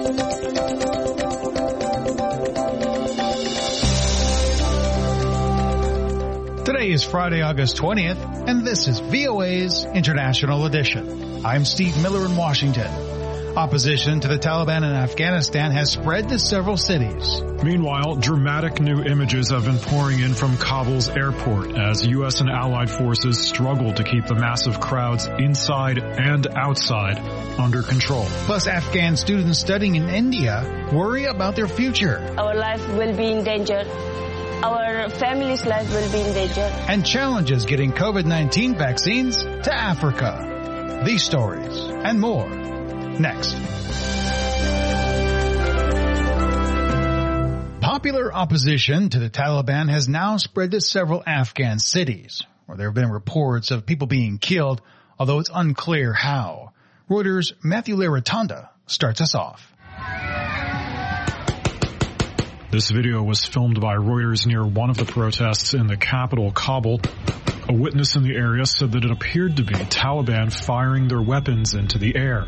Today is Friday, August 20th, and this is VOA's International Edition. I'm Steve Miller in Washington. Opposition to the Taliban in Afghanistan has spread to several cities. Meanwhile, dramatic new images have been pouring in from Kabul's airport as U.S. and allied forces struggle to keep the massive crowds inside and outside under control. Plus, Afghan students studying in India worry about their future. Our life will be in danger. Our family's life will be in danger. And challenges getting COVID-19 vaccines to Africa. These stories and more next. Popular opposition to the Taliban has now spread to several Afghan cities, where there have been reports of people being killed, although it's unclear how. Reuters' Matthew Laratanda starts us off. This video was filmed by Reuters near one of the protests in the capital, Kabul. A witness in the area said that it appeared to be Taliban firing their weapons into the air.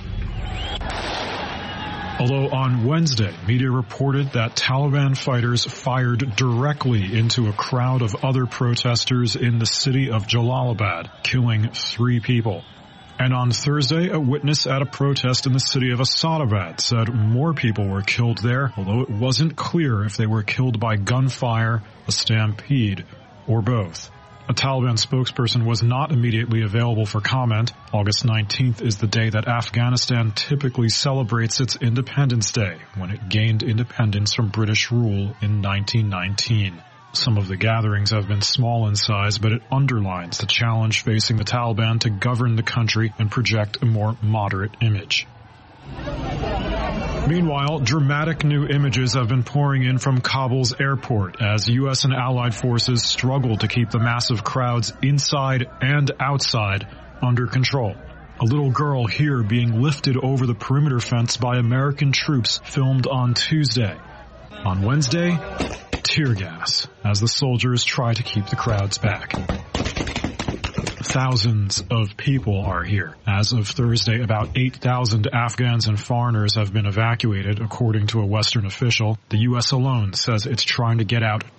Although on Wednesday, media reported that Taliban fighters fired directly into a crowd of other protesters in the city of Jalalabad, killing 3 people. And on Thursday, a witness at a protest in the city of Asadabad said more people were killed there, although it wasn't clear if they were killed by gunfire, a stampede, or both. A Taliban spokesperson was not immediately available for comment. August 19th is the day that Afghanistan typically celebrates its Independence Day, when it gained independence from British rule in 1919. Some of the gatherings have been small in size, but it underlines the challenge facing the Taliban to govern the country and project a more moderate image. Meanwhile, dramatic new images have been pouring in from Kabul's airport as U.S. and allied forces struggle to keep the massive crowds inside and outside under control. A little girl here being lifted over the perimeter fence by American troops filmed on Tuesday. On Wednesday, tear gas as the soldiers try to keep the crowds back. Thousands of people are here. As of Thursday, about 8,000 Afghans and foreigners have been evacuated, according to a Western official. The U.S. alone says it's trying to get out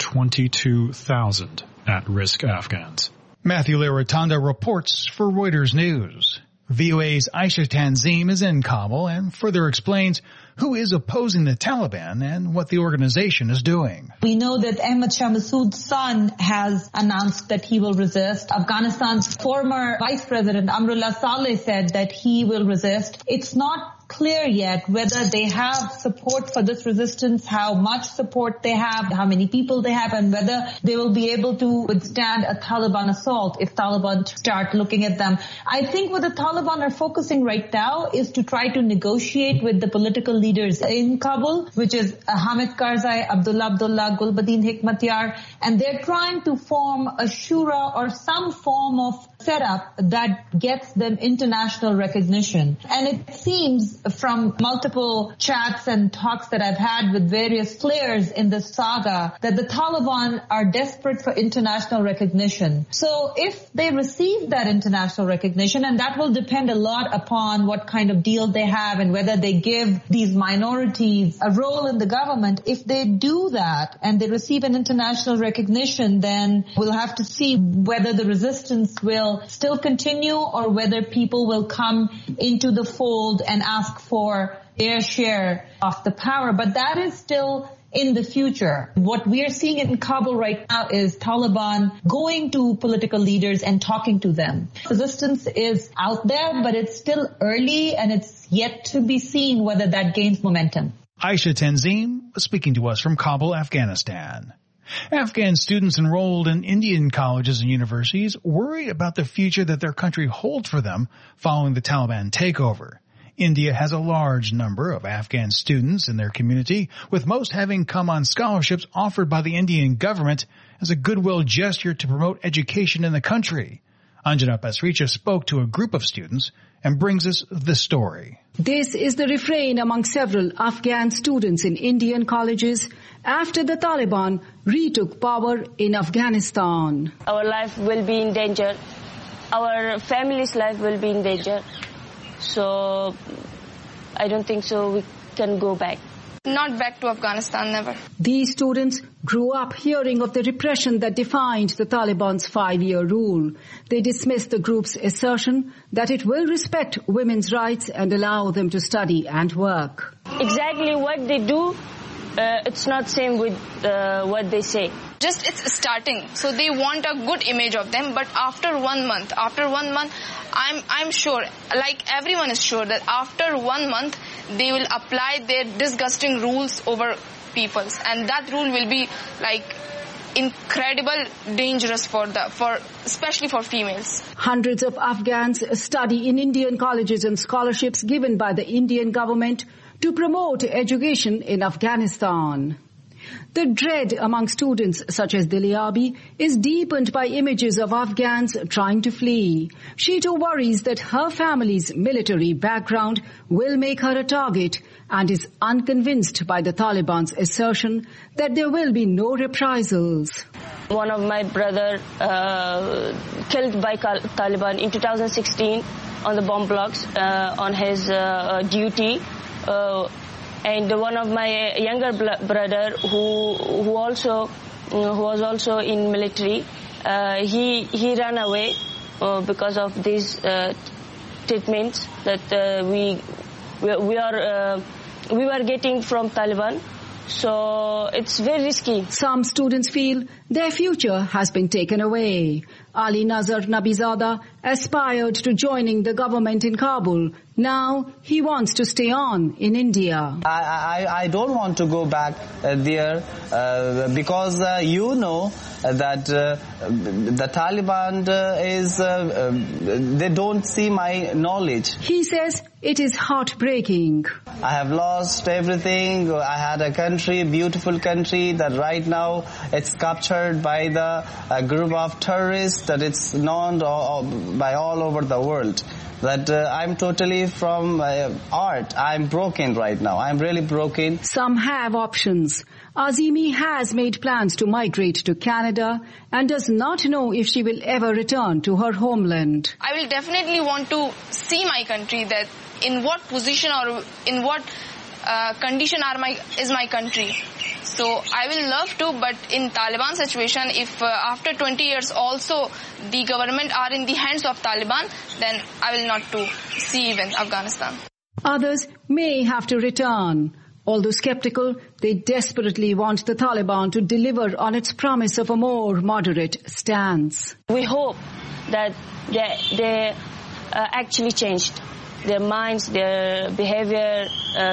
22,000 at-risk Afghans. Matthew Laratanda reports for Reuters News. VOA's Aisha Tanzim is in Kabul and further explains who is opposing the Taliban and what the organization is doing. We know that Ahmad Shah Massoud's son has announced that he will resist. Afghanistan's former Vice President Amrullah Saleh said that he will resist. It's not clear yet whether they have support for this resistance, how much support they have, how many people they have, and whether they will be able to withstand a Taliban assault if Taliban start looking at them. I think what the Taliban are focusing right now is to try to negotiate with the political leaders in Kabul, which is Hamid Karzai, Abdullah, Gulbuddin Hekmatyar, and they're trying to form a shura or some form of setup that gets them international recognition. And it seems from multiple chats and talks that I've had with various players in this saga that the Taliban are desperate for international recognition. So if they receive that international recognition, and that will depend a lot upon what kind of deal they have and whether they give these minorities a role in the government, if they do that and they receive an international recognition, then we'll have to see whether the resistance will still continue or whether people will come into the fold and ask for their share of the power. But that is still in the future. What we are seeing in Kabul right now is Taliban going to political leaders and talking to them. Resistance is out there, but it's still early and it's yet to be seen whether that gains momentum. Aisha Tanzim speaking to us from Kabul, Afghanistan. Afghan students enrolled in Indian colleges and universities worry about the future that their country holds for them following the Taliban takeover. India has a large number of Afghan students in their community, with most having come on scholarships offered by the Indian government as a goodwill gesture to promote education in the country. Anjana Pasricha spoke to a group of students and brings us this story. This is the refrain among several Afghan students in Indian colleges after the Taliban retook power in Afghanistan. Our life will be in danger. Our family's life will be in danger. So I don't think so can go back. Not back to Afghanistan, never. These students grew up hearing of the repression that defined the Taliban's 5-year rule. They dismissed the group's assertion that it will respect women's rights and allow them to study and work. Exactly what they do, it's not same with what they say. Just it's starting, so they want a good image of them, but after 1 month, I'm sure, like everyone is sure, that after 1 month, they will apply their disgusting rules over people's, and that rule will be like incredible dangerous especially for females. Hundreds of Afghans study in Indian colleges and scholarships given by the Indian government to promote education in Afghanistan. The dread among students such as Diliabi is deepened by images of Afghans trying to flee. She too worries that her family's military background will make her a target and is unconvinced by the Taliban's assertion that there will be no reprisals. One of my brother killed by Taliban in 2016 on the bomb blocks on his duty. And one of my younger brother who was also in military, he ran away because of these treatments that we were getting from Taliban. So it's very risky. Some students feel their future has been taken away. Ali Nazar Nabizada aspired to joining the government in Kabul. Now he wants to stay on in India. I don't want to go back there because you know that the Taliban they don't see my knowledge. He says it is heartbreaking. I have lost everything. I had a country, beautiful country, that right now it's captured by the group of terrorists that it's known by all over the world. That I'm totally from art. I'm broken right now. I'm really broken. Some have options. Azimi has made plans to migrate to Canada and does not know if she will ever return to her homeland. I will definitely want to see my country, that in what position or in what condition is my country. So I will love to, but in Taliban situation, if after 20 years also the government are in the hands of Taliban, then I will not to see even Afghanistan. Others may have to return. Although skeptical, they desperately want the Taliban to deliver on its promise of a more moderate stance. We hope that they actually changed their minds, their behavior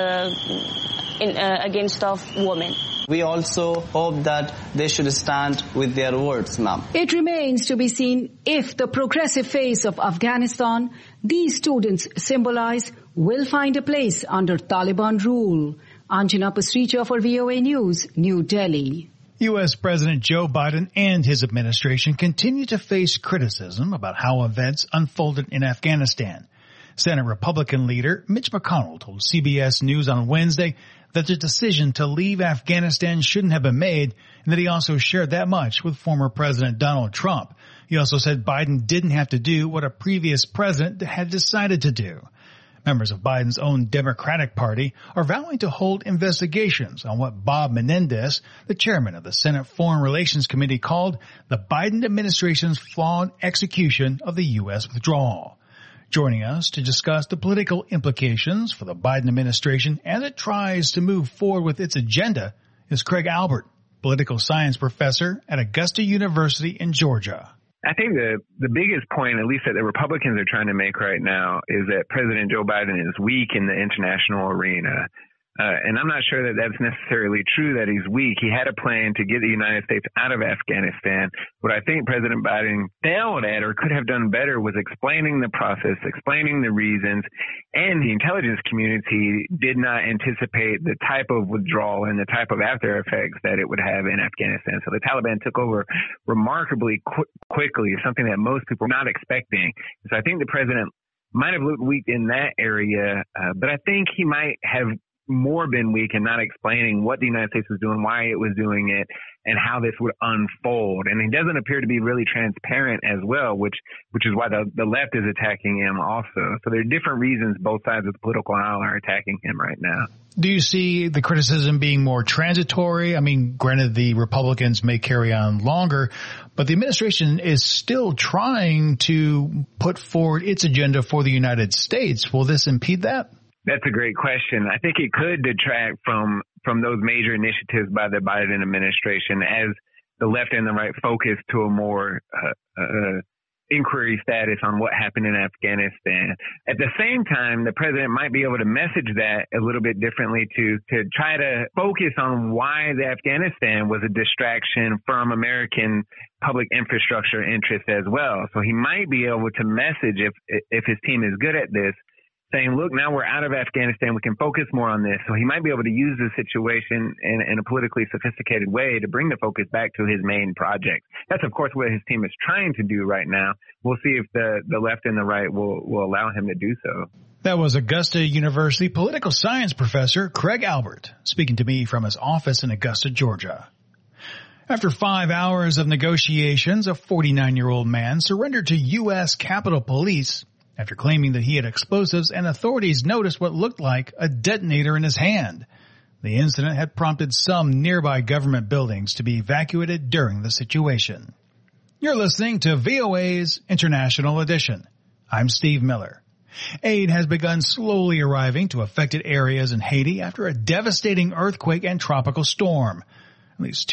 against of women. We also hope that they should stand with their words, ma'am. It remains to be seen if the progressive face of Afghanistan these students symbolize will find a place under Taliban rule. Anjana Pasricha for VOA News, New Delhi. U.S. President Joe Biden and his administration continue to face criticism about how events unfolded in Afghanistan. Senate Republican leader Mitch McConnell told CBS News on Wednesday that the decision to leave Afghanistan shouldn't have been made, and that he also shared that much with former President Donald Trump. He also said Biden didn't have to do what a previous president had decided to do. Members of Biden's own Democratic Party are vowing to hold investigations on what Bob Menendez, the chairman of the Senate Foreign Relations Committee, called the Biden administration's flawed execution of the U.S. withdrawal. Joining us to discuss the political implications for the Biden administration as it tries to move forward with its agenda is Craig Albert, political science professor at Augusta University in Georgia. I think the biggest point, at least that the Republicans are trying to make right now, is that President Joe Biden is weak in the international arena. And I'm not sure that that's necessarily true that he's weak. He had a plan to get the United States out of Afghanistan. What I think President Biden failed at or could have done better was explaining the process, explaining the reasons, and the intelligence community did not anticipate the type of withdrawal and the type of after effects that it would have in Afghanistan. So the Taliban took over remarkably quickly, something that most people were not expecting. So I think the president might have looked weak in that area, but I think he might have more been weak and not explaining what the United States was doing, why it was doing it, and how this would unfold. And he doesn't appear to be really transparent as well, which is why the left is attacking him also. So there are different reasons both sides of the political aisle are attacking him right now. Do you see the criticism being more transitory? I mean, granted, the Republicans may carry on longer, but the administration is still trying to put forward its agenda for the United States. Will this impede that? That's a great question. I think it could detract from those major initiatives by the Biden administration as the left and the right focus to a more inquiry status on what happened in Afghanistan. At the same time, the president might be able to message that a little bit differently to try to focus on why the Afghanistan was a distraction from American public infrastructure interests as well. So he might be able to message if his team is good at this, saying, look, now we're out of Afghanistan. We can focus more on this. So he might be able to use the situation in a politically sophisticated way to bring the focus back to his main project. That's, of course, what his team is trying to do right now. We'll see if the left and the right will allow him to do so. That was Augusta University political science professor Craig Albert speaking to me from his office in Augusta, Georgia. After 5 hours of negotiations, a 49-year-old man surrendered to U.S. Capitol Police after claiming that he had explosives, and authorities noticed what looked like a detonator in his hand. The incident had prompted some nearby government buildings to be evacuated during the situation. You're listening to VOA's International Edition. I'm Steve Miller. Aid has begun slowly arriving to affected areas in Haiti after a devastating earthquake and tropical storm. At least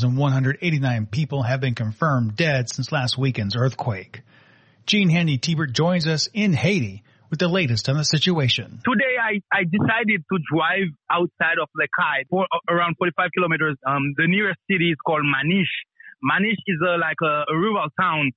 2,189 people have been confirmed dead since last weekend's earthquake. Gene Handy Tibert joins us in Haiti with the latest on the situation. Today, I decided to drive outside of Les Cayes for around 45 kilometers. The nearest city is called Maniche. Maniche is like a rural town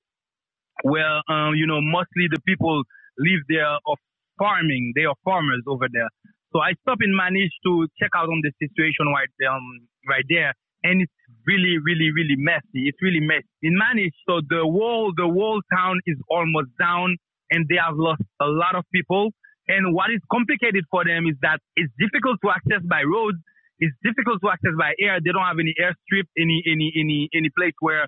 where, mostly the people live there of farming. They are farmers over there. So I stopped in Maniche to check out on the situation right there. And it's really, really, really messy. It's really messy. In Maniche, so the whole town is almost down and they have lost a lot of people. And what is complicated for them is that it's difficult to access by road. It's difficult to access by air. They don't have any airstrip, any place where,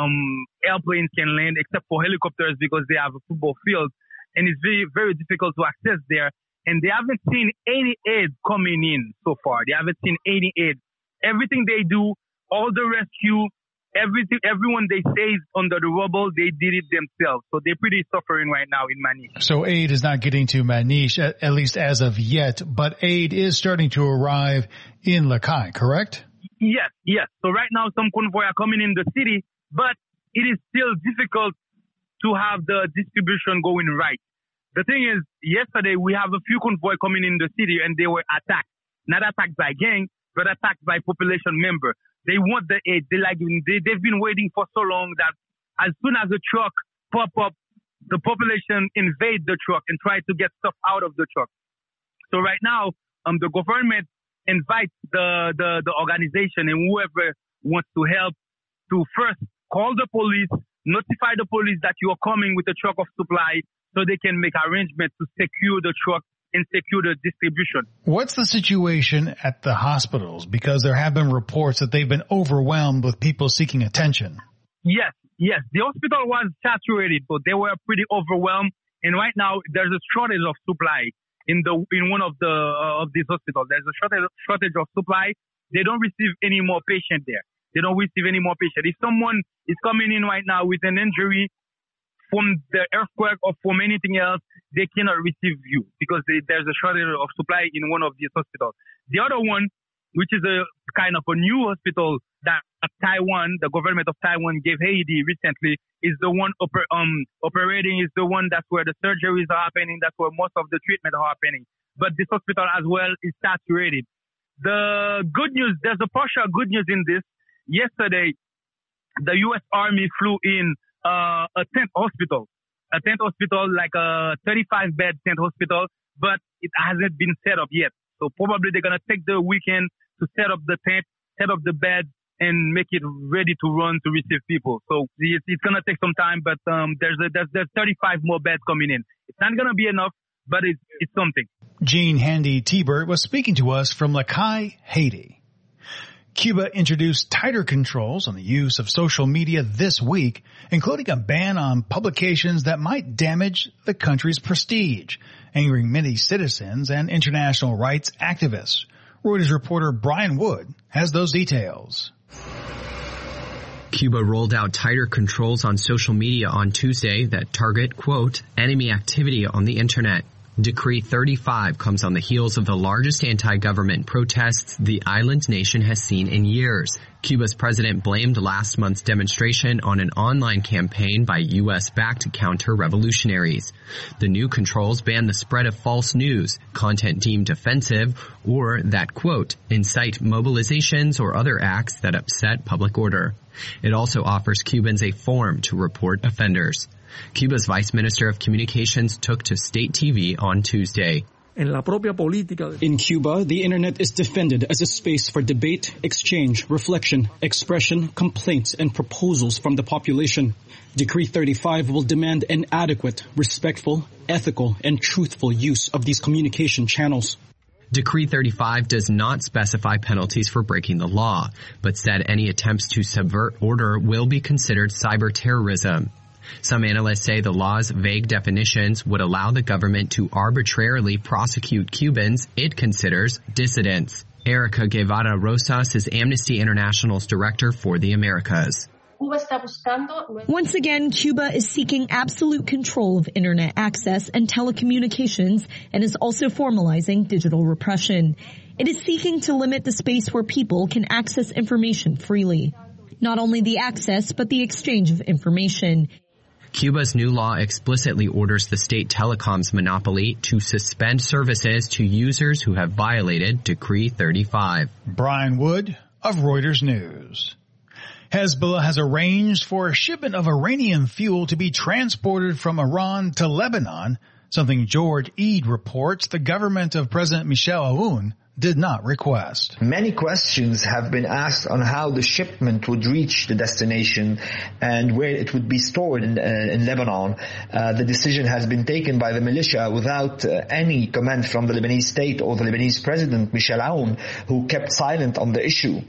airplanes can land except for helicopters because they have a football field. And it's very, very difficult to access there. And they haven't seen any aid coming in so far. They haven't seen any aid. Everything they do, all the rescue, everyone they saved under the rubble, they did it themselves. So they're pretty suffering right now in Maniche. So aid is not getting to Maniche, at least as of yet, but aid is starting to arrive in Les Cayes, correct? Yes. So right now some convoy are coming in the city, but it is still difficult to have the distribution going right. The thing is, yesterday we have a few convoy coming in the city and they were attacked. Not attacked by gangs, but attacked by population members. They want the aid. They've been waiting for so long that as soon as the truck pop up, the population invade the truck and try to get stuff out of the truck. So right now, the government invites the organization and whoever wants to help to first call the police, notify the police that you are coming with a truck of supply so they can make arrangements to secure the truck and secure the distribution. What's the situation at the hospitals? Because there have been reports that they've been overwhelmed with people seeking attention. Yes. The hospital was saturated, so they were pretty overwhelmed. And right now, there's a shortage of supply in one of these hospitals. There's a shortage of supply. They don't receive any more patients there. They don't receive any more patients. If someone is coming in right now with an injury from the earthquake or from anything else, they cannot receive you because there's a shortage of supply in one of these hospitals. The other one, which is a kind of a new hospital that Taiwan, the government of Taiwan gave Haiti recently, is the one operating, is the one that's where the surgeries are happening, that's where most of the treatment are happening. But this hospital as well is saturated. The good news, there's a partial good news in this. Yesterday, the U.S. Army flew in a tent hospital, like a 35-bed tent hospital, but it hasn't been set up yet. So probably they're going to take the weekend to set up the tent, set up the bed, and make it ready to run to receive people. So it's going to take some time, but there's 35 more beds coming in. It's not going to be enough, but it's something. Jean Handy Tibert was speaking to us from Lakai, Haiti. Cuba introduced tighter controls on the use of social media this week, including a ban on publications that might damage the country's prestige, angering many citizens and international rights activists. Reuters reporter Brian Wood has those details. Cuba rolled out tighter controls on social media on Tuesday that target, quote, enemy activity on the internet. Decree 35 comes on the heels of the largest anti-government protests the island nation has seen in years. Cuba's president blamed last month's demonstration on an online campaign by U.S.-backed counter-revolutionaries. The new controls ban the spread of false news, content deemed offensive, or that, quote, incite mobilizations or other acts that upset public order. It also offers Cubans a form to report offenders. Cuba's Vice Minister of Communications took to state TV on Tuesday. In Cuba, the internet is defended as a space for debate, exchange, reflection, expression, complaints, and proposals from the population. Decree 35 will demand an adequate, respectful, ethical, and truthful use of these communication channels. Decree 35 does not specify penalties for breaking the law, but said any attempts to subvert order will be considered cyber terrorism. Some analysts say the law's vague definitions would allow the government to arbitrarily prosecute Cubans it considers dissidents. Erica Guevara Rosas is Amnesty International's director for the Americas. Once again, Cuba is seeking absolute control of internet access and telecommunications and is also formalizing digital repression. It is seeking to limit the space where people can access information freely. Not only the access, but the exchange of information. Cuba's new law explicitly orders the state telecoms monopoly to suspend services to users who have violated Decree 35. Brian Wood of Reuters News. Hezbollah has arranged for a shipment of Iranian fuel to be transported from Iran to Lebanon, something George Eid reports the government of President Michel Aoun did not request. Many questions have been asked on how the shipment would reach the destination and where it would be stored in Lebanon. The decision has been taken by the militia without any comment from the Lebanese state or the Lebanese president, Michel Aoun, who kept silent on the issue.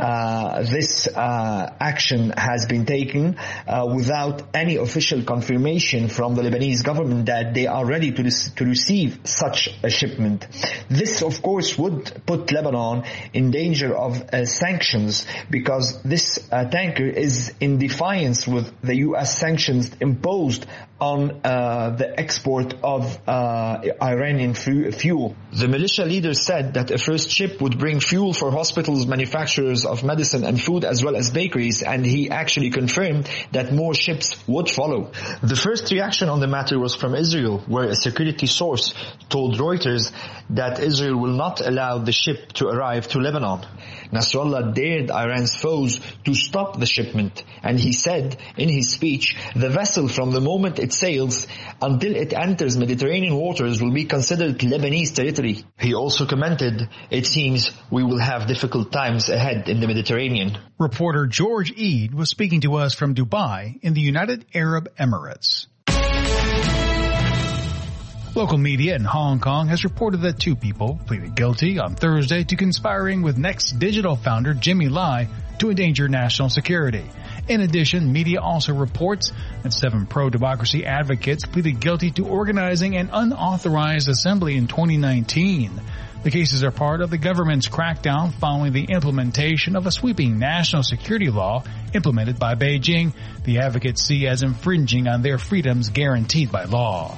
This action has been taken without any official confirmation from the Lebanese government that they are ready to receive such a shipment. This, of course, would put Lebanon in danger of sanctions because this tanker is in defiance with the U.S. sanctions imposed on the export of Iranian fuel. The militia leader said that a first ship would bring fuel for hospitals, manufacturers of medicine and food, as well as bakeries, and he actually confirmed that more ships would follow. The first reaction on the matter was from Israel, where a security source told Reuters that Israel will not allow the ship to arrive to Lebanon. Nasrallah dared Iran's foes to stop the shipment, and he said in his speech, the vessel from the moment it sails until it enters Mediterranean waters will be considered Lebanese territory. He also commented, it seems we will have difficult times ahead in the Mediterranean. Reporter George Eid was speaking to us from Dubai in the United Arab Emirates. Local media in Hong Kong has reported that 2 people pleaded guilty on Thursday to conspiring with Next Digital founder Jimmy Lai to endanger national security. In addition, media also reports that 7 pro-democracy advocates pleaded guilty to organizing an unauthorized assembly in 2019. The cases are part of the government's crackdown following the implementation of a sweeping national security law implemented by Beijing, the advocates see as infringing on their freedoms guaranteed by law.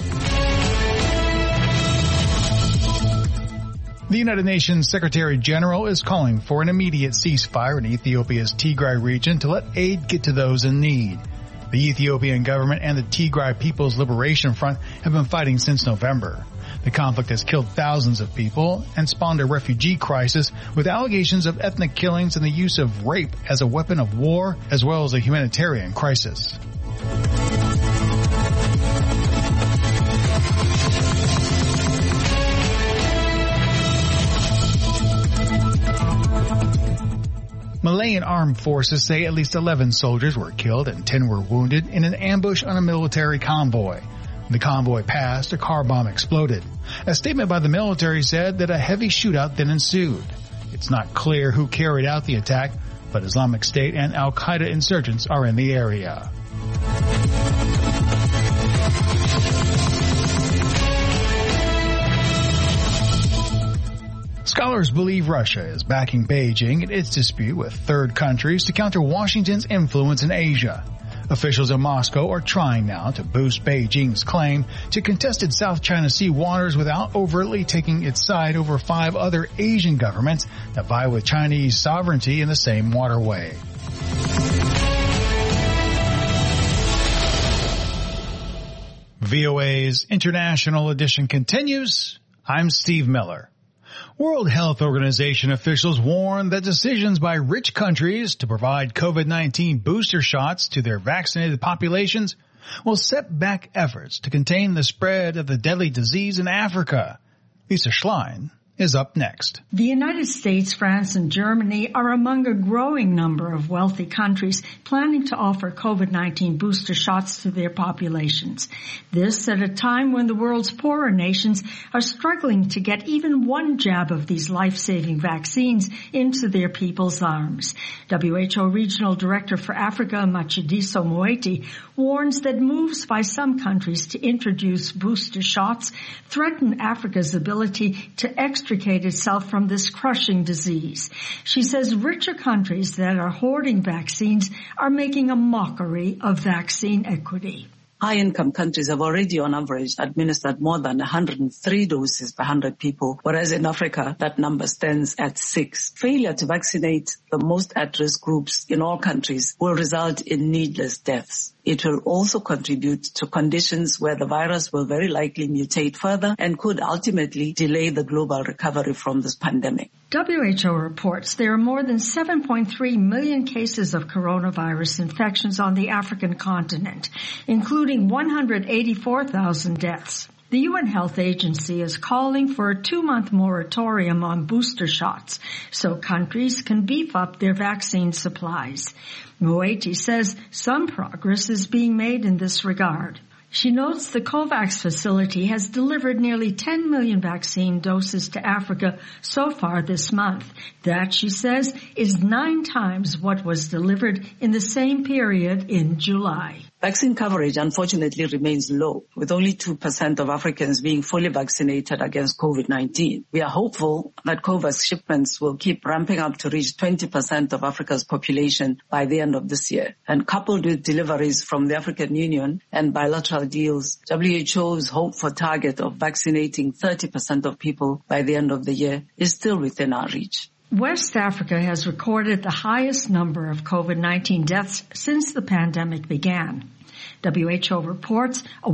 The United Nations Secretary General is calling for an immediate ceasefire in Ethiopia's Tigray region to let aid get to those in need. The Ethiopian government and the Tigray People's Liberation Front have been fighting since November. The conflict has killed thousands of people and spawned a refugee crisis with allegations of ethnic killings and the use of rape as a weapon of war, as well as a humanitarian crisis. Malayan armed forces say at least 11 soldiers were killed and 10 were wounded in an ambush on a military convoy. The convoy passed, a car bomb exploded. A statement by the military said that a heavy shootout then ensued. It's not clear who carried out the attack, but Islamic State and Al-Qaeda insurgents are in the area. Scholars believe Russia is backing Beijing in its dispute with third countries to counter Washington's influence in Asia. Officials in Moscow are trying now to boost Beijing's claim to contested South China Sea waters without overtly taking its side over 5 other Asian governments that vie with Chinese sovereignty in the same waterway. VOA's International Edition continues. I'm Steve Miller. World Health Organization officials warn that decisions by rich countries to provide COVID-19 booster shots to their vaccinated populations will set back efforts to contain the spread of the deadly disease in Africa. Lisa Schlein is up next. The United States, France, and Germany are among a growing number of wealthy countries planning to offer COVID-19 booster shots to their populations. This at a time when the world's poorer nations are struggling to get even one jab of these life-saving vaccines into their people's arms. WHO Regional Director for Africa, Matshidiso Moeti, warns that moves by some countries to introduce booster shots threaten Africa's ability to extricate itself from this crushing disease. She says richer countries that are hoarding vaccines are making a mockery of vaccine equity. High-income countries have already, on average, administered more than 103 doses per 100 people, whereas in Africa, that number stands at 6. Failure to vaccinate the most at-risk groups in all countries will result in needless deaths. It will also contribute to conditions where the virus will very likely mutate further and could ultimately delay the global recovery from this pandemic. WHO reports there are more than 7.3 million cases of coronavirus infections on the African continent, including 184,000 deaths. The UN Health Agency is calling for a 2-month moratorium on booster shots so countries can beef up their vaccine supplies. Moeti says some progress is being made in this regard. She notes the COVAX facility has delivered nearly 10 million vaccine doses to Africa so far this month. That, she says, is 9 times what was delivered in the same period in July. Vaccine coverage, unfortunately, remains low, with only 2% of Africans being fully vaccinated against COVID-19. We are hopeful that COVAX shipments will keep ramping up to reach 20% of Africa's population by the end of this year. And coupled with deliveries from the African Union and bilateral deals, WHO's hope for target of vaccinating 30% of people by the end of the year is still within our reach. West Africa has recorded the highest number of COVID-19 deaths since the pandemic began. WHO reports a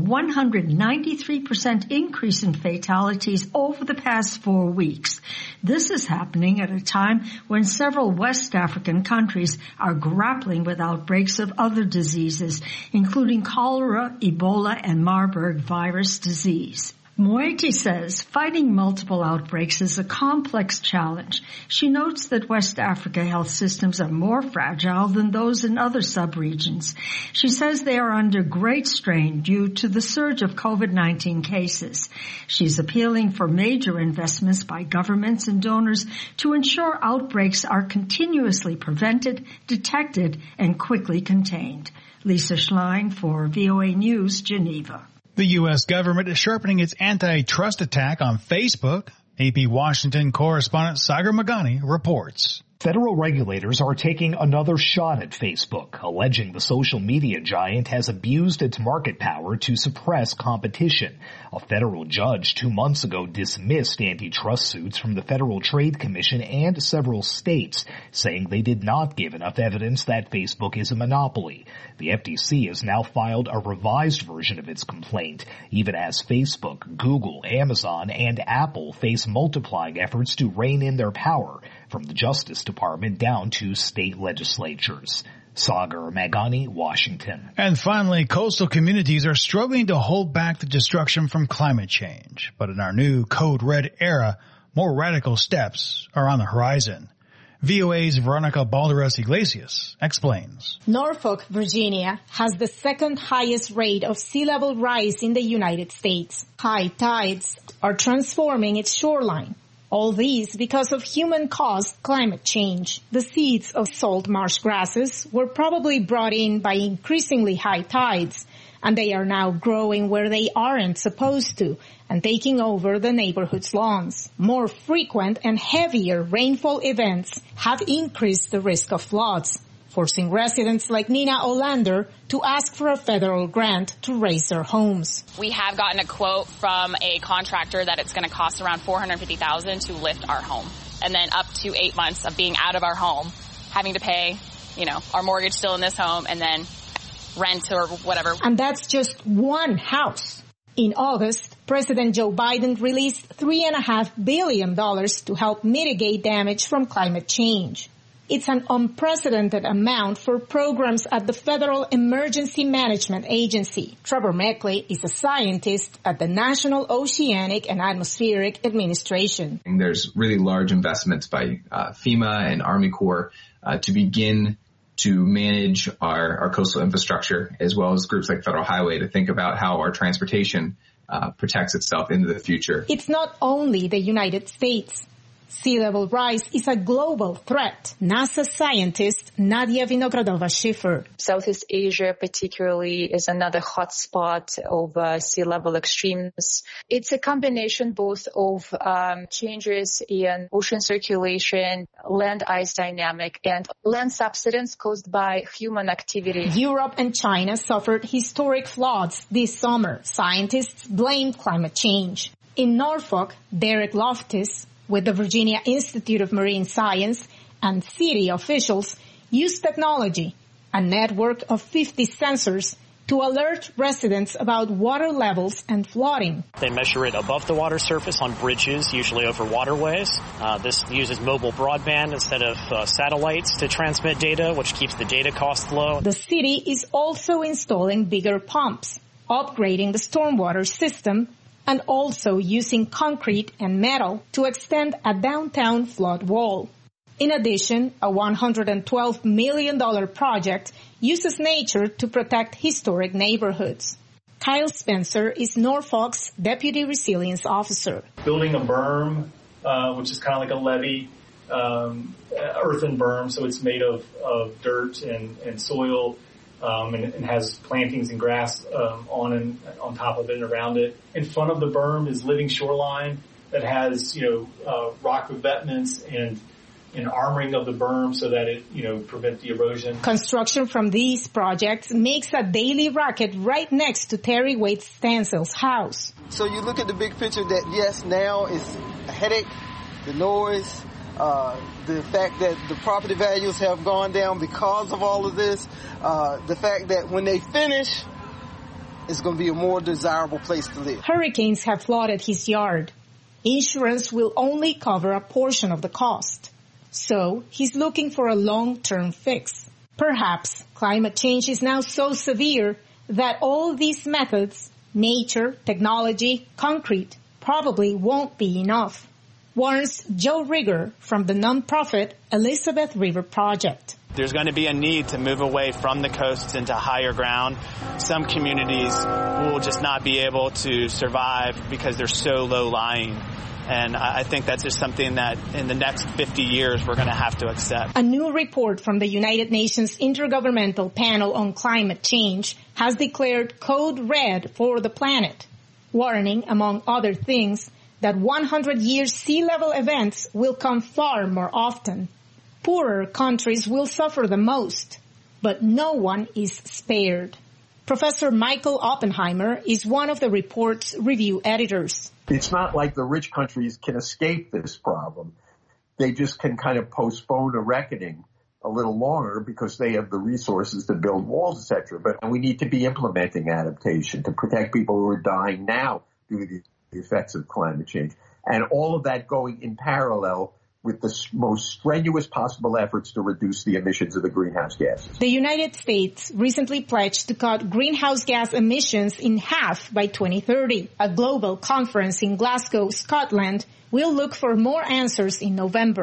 193% increase in fatalities over the past 4 weeks. This is happening at a time when several West African countries are grappling with outbreaks of other diseases, including cholera, Ebola, and Marburg virus disease. Moeti says fighting multiple outbreaks is a complex challenge. She notes that West Africa health systems are more fragile than those in other subregions. She says they are under great strain due to the surge of COVID-19 cases. She's appealing for major investments by governments and donors to ensure outbreaks are continuously prevented, detected, and quickly contained. Lisa Schlein for VOA News, Geneva. The U.S. government is sharpening its antitrust attack on Facebook. AP Washington correspondent Sagar Magani reports. Federal regulators are taking another shot at Facebook, alleging the social media giant has abused its market power to suppress competition. A federal judge 2 months ago dismissed antitrust suits from the Federal Trade Commission and several states, saying they did not give enough evidence that Facebook is a monopoly. The FTC has now filed a revised version of its complaint, even as Facebook, Google, Amazon, and Apple face multiplying efforts to rein in their power, from the Justice Department down to state legislatures. Sagar Magani, Washington. And finally, coastal communities are struggling to hold back the destruction from climate change. But in our new Code Red era, more radical steps are on the horizon. VOA's Veronica Balderas Iglesias explains. Norfolk, Virginia has the second highest rate of sea level rise in the United States. High tides are transforming its shoreline. All these because of human-caused climate change. The seeds of salt marsh grasses were probably brought in by increasingly high tides, and they are now growing where they aren't supposed to and taking over the neighborhood's lawns. More frequent and heavier rainfall events have increased the risk of floods, forcing residents like Nina Olander to ask for a federal grant to raise their homes. We have gotten a quote from a contractor that it's going to cost around $450,000 to lift our home, and then up to 8 months of being out of our home, having to pay, our mortgage still in this home, and then rent or whatever. And that's just one house. In August, President Joe Biden released $3.5 billion to help mitigate damage from climate change. It's an unprecedented amount for programs at the Federal Emergency Management Agency. Trevor Meckley is a scientist at the National Oceanic and Atmospheric Administration. There's really large investments by FEMA and Army Corps to begin to manage our coastal infrastructure, as well as groups like Federal Highway to think about how our transportation protects itself into the future. It's not only the United States. Sea level rise is a global threat. NASA scientist Nadia Vinogradova-Schiffer. Southeast Asia particularly is another hotspot of sea level extremes. It's a combination both of changes in ocean circulation, land ice dynamic, and land subsidence caused by human activity. Europe and China suffered historic floods this summer. Scientists blamed climate change. In Norfolk, Derek Loftus, with the Virginia Institute of Marine Science, and city officials use technology, a network of 50 sensors, to alert residents about water levels and flooding. They measure it above the water surface on bridges, usually over waterways. This uses mobile broadband instead of satellites to transmit data, which keeps the data cost low. The city is also installing bigger pumps, upgrading the stormwater system, and also using concrete and metal to extend a downtown flood wall. In addition, a $112 million project uses nature to protect historic neighborhoods. Kyle Spencer is Norfolk's Deputy Resilience Officer. Building a berm, which is kind of like a levee, earthen berm, so it's made of dirt and soil, and has plantings and grass on top of it and around it. In front of the berm is living shoreline that has rock revetments and an armoring of the berm so that it prevents the erosion. Construction from these projects makes a daily racket right next to Terry Wade Stansel's house. So you look at the big picture that yes, now is a headache, the noise, the fact that the property values have gone down because of all of this, the fact that when they finish, it's going to be a more desirable place to live. Hurricanes have flooded his yard. Insurance will only cover a portion of the cost. So he's looking for a long-term fix. Perhaps climate change is now so severe that all these methods, nature, technology, concrete, probably won't be enough, warns Joe Rigger from the nonprofit Elizabeth River Project. There's going to be a need to move away from the coasts into higher ground. Some communities will just not be able to survive because they're so low-lying. And I think that's just something that in the next 50 years we're going to have to accept. A new report from the United Nations Intergovernmental Panel on Climate Change has declared code red for the planet, warning, among other things, that 100-year sea level events will come far more often. Poorer countries will suffer the most, but no one is spared. Professor Michael Oppenheimer is one of the report's review editors. It's not like the rich countries can escape this problem. They just can kind of postpone a reckoning a little longer because they have the resources to build walls, etc. But we need to be implementing adaptation to protect people who are dying now due to the effects of climate change. And all of that going in parallel with the most strenuous possible efforts to reduce the emissions of the greenhouse gases. The United States recently pledged to cut greenhouse gas emissions in half by 2030. A global conference in Glasgow, Scotland, will look for more answers in November.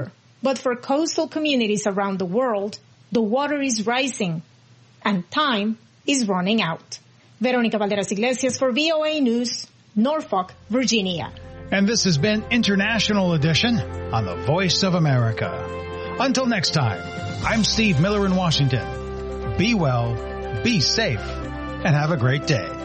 But for coastal communities around the world, the water is rising and time is running out. Veronica Valderas Iglesias for VOA News, Norfolk, Virginia. And this has been International Edition on the Voice of America. Until next time, I'm Steve Miller in Washington. Be well, be safe, and have a great day.